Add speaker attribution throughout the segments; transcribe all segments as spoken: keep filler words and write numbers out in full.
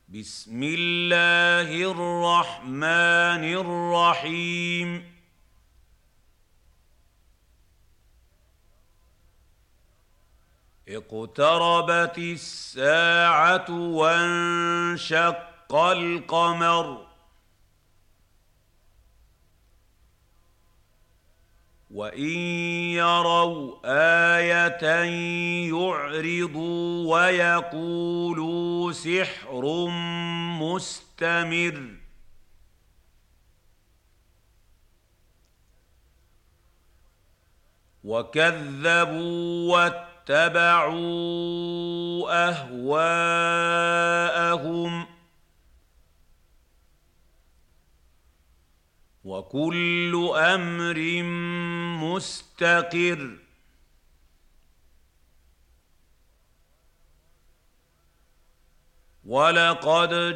Speaker 1: بسم الله الرحمن الرحيم اقتربت الساعة وانشق القمر وإن يروا آية يعرضوا ويقولوا سحر مستمر وكذبوا واتبعوا أهواءهم وكل أمر مستقر ولقد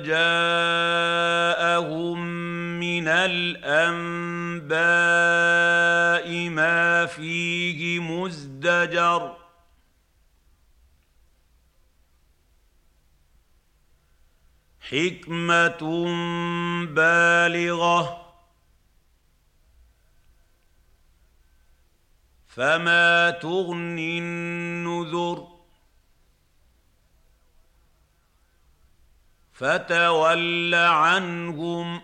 Speaker 1: جاءهم من الأنباء ما فيه مزدجر حكمة بالغة فما تغني النذر فتول عنهم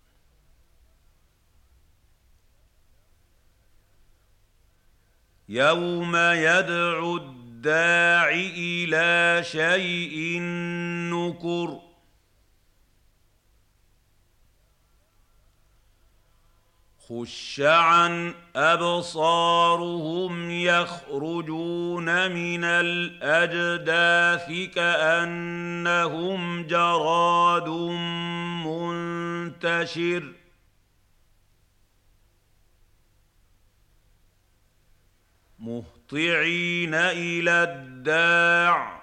Speaker 1: يوم يدعو الداع إلى شيء نكر خش عن أبصارهم يخرجون من الأجداث كأنهم جراد منتشر مهطعين إلى الداع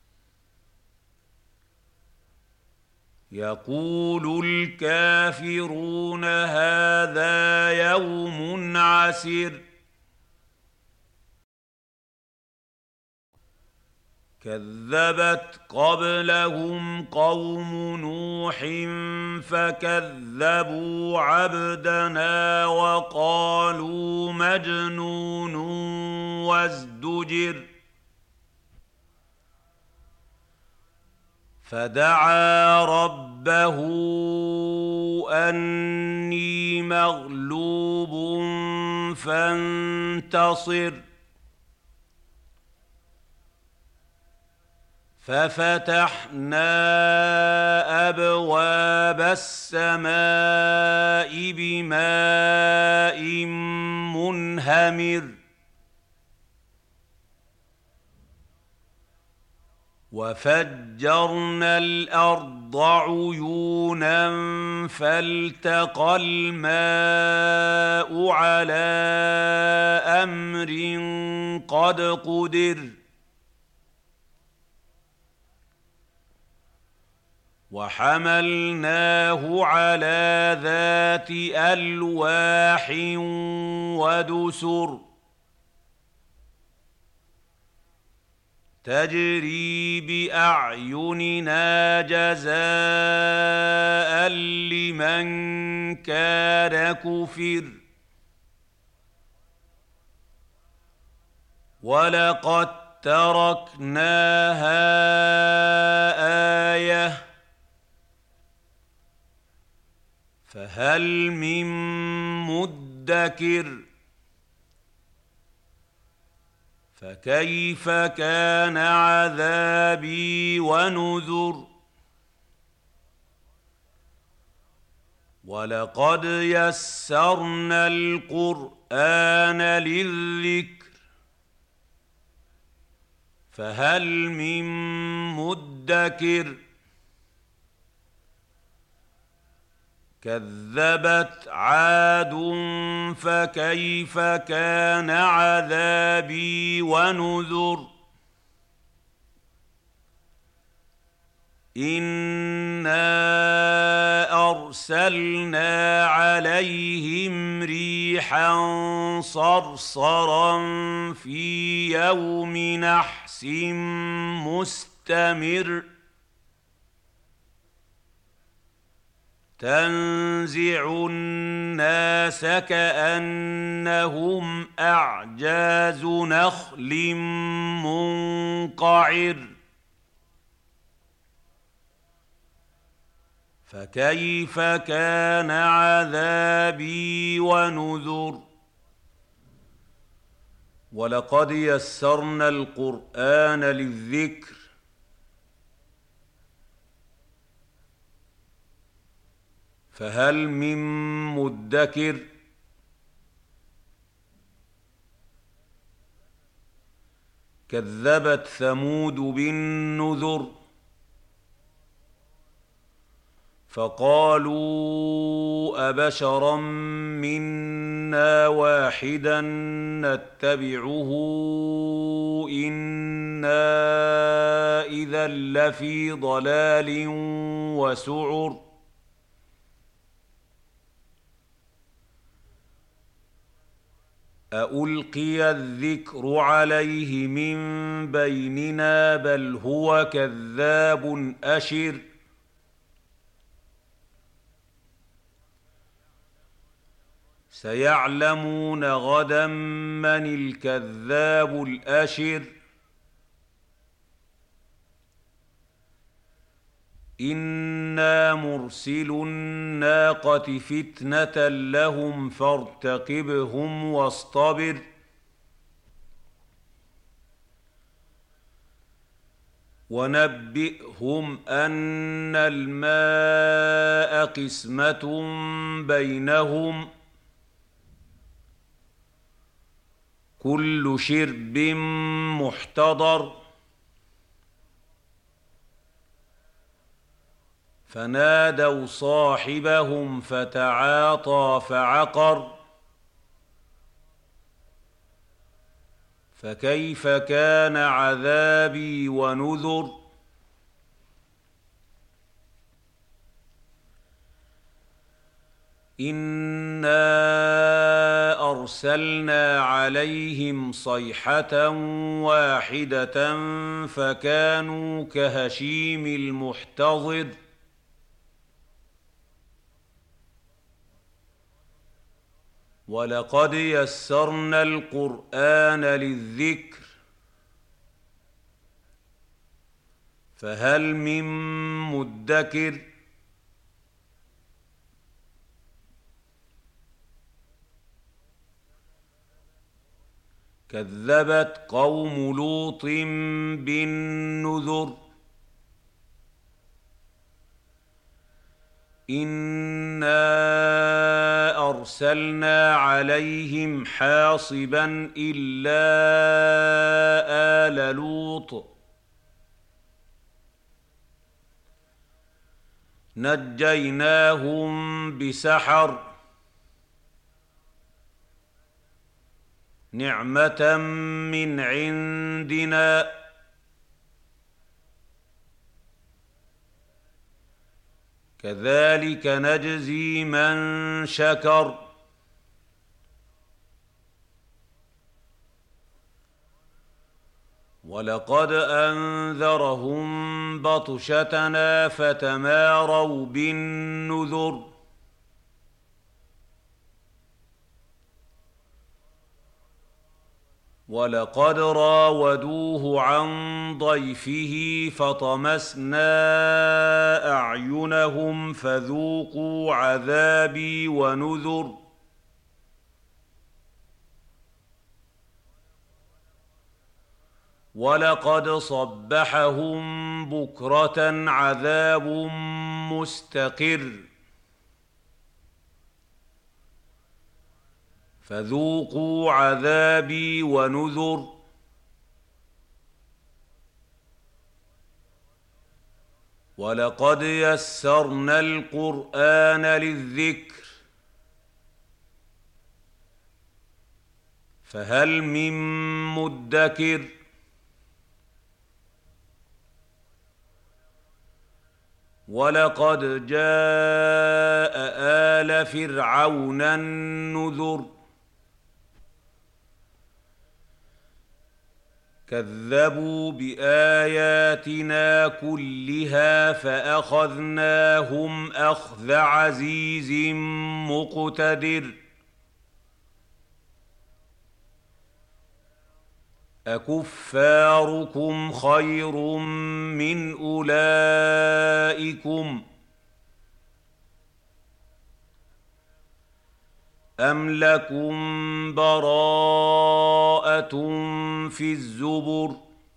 Speaker 1: يقول الكافرون هذا يوم عسر كذبت قبلهم قوم نوح فكذبوا عبدنا وقالوا مجنون وازدجر فدعا ربه أني مغلوب فانتصر ففتحنا أبواب السماء بماء منهمر وفجرنا الأرض عيونا فالتقى الماء على أمر قد قدر وحملناه على ذات ألواح ودسر تجري بأعيننا جزاء لمن كان كفر ولقد تركناها آية فهل من مدكر فكيف كان عذابي ونذر ولقد يسرنا القرآن للذكر فهل من مدكر كذبت عاد فكيف كان عذابي ونذر إنا أرسلنا عليهم ريحا صرصرا في يوم نحس مستمر تنزع الناس كأنهم أعجاز نخل منقعر فكيف كان عذابي ونذر ولقد يسرنا القرآن للذكر فهل من مدكر كذبت ثمود بالنذر فقالوا أبشرا منا واحدا نتبعه إنا إذا لفي ضلال وسعر أألقي الذكر عليه من بيننا بل هو كذاب أشر سيعلمون غدا من الكذاب الأشر إنا مرسل الناقة فتنة لهم فارتقبهم واصطبر ونبئهم أن الماء قسمة بينهم كل شرب محتضر فنادوا صاحبهم فتعاطى فعقر فكيف كان عذابي ونذر إنا أرسلنا عليهم صيحة واحدة فكانوا كهشيم المحتضر ولقد يسرنا القرآن للذكر فهل من مدكر كذبت قوم لوط بالنذر إنا أرسلنا عليهم حاصبا إلا آل لوط نجيناهم بسحر نعمة من عندنا كذلك نجزي من شكر ولقد أنذرهم بطشتنا فتماروا بالنذر ولقد راودوه عن ضيفه فطمسنا أعينهم فذوقوا عذابي ونذر ولقد صبحهم بكرة عذاب مستقر فذوقوا عذابي ونذر ولقد يسرنا القرآن للذكر فهل من مدكر ولقد جاء آل فرعون النذر كذبوا بآياتنا كلها فأخذناهم أخذ عزيز مقتدر أكفاركم خير من أولئكم أم لكم براءة في الزبر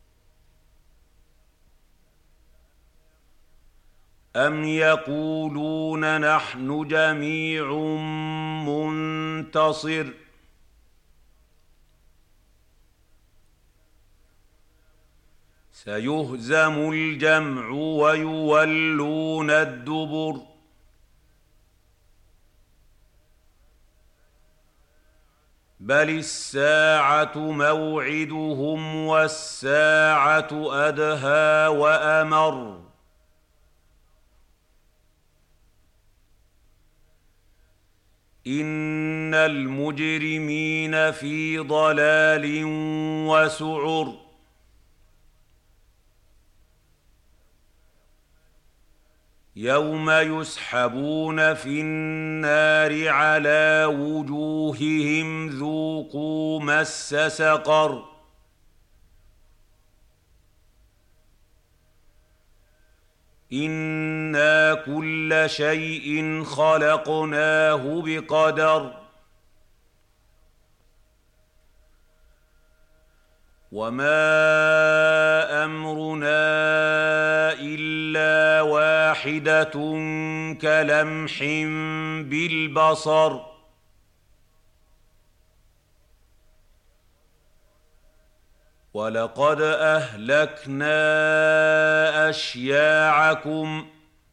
Speaker 1: أم يقولون نحن جميع منتصر سيهزم الجمع ويولون الدبر بل الساعة موعدهم والساعة أدهى وأمر إن المجرمين في ضلال وسعر يوم يسحبون في النار على وجوههم ذوقوا مس سقر إنا كل شيء خلقناه بقدر وما أمرنا إلا واحدة كلمح بالبصر ولقد أهلكنا أشياعكم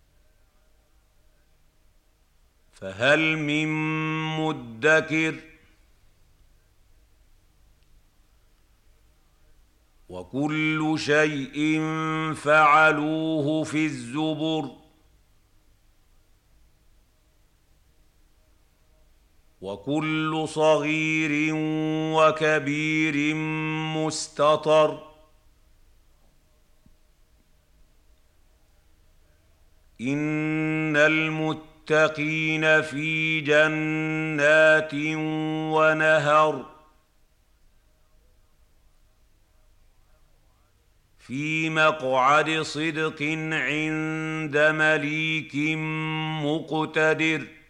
Speaker 1: فهل من مدكر وكل شيء فعلوه في الزبر وكل صغير وكبير مستطر إن المتقين في جنات ونهر في مقعد صدق عند مليك مقتدر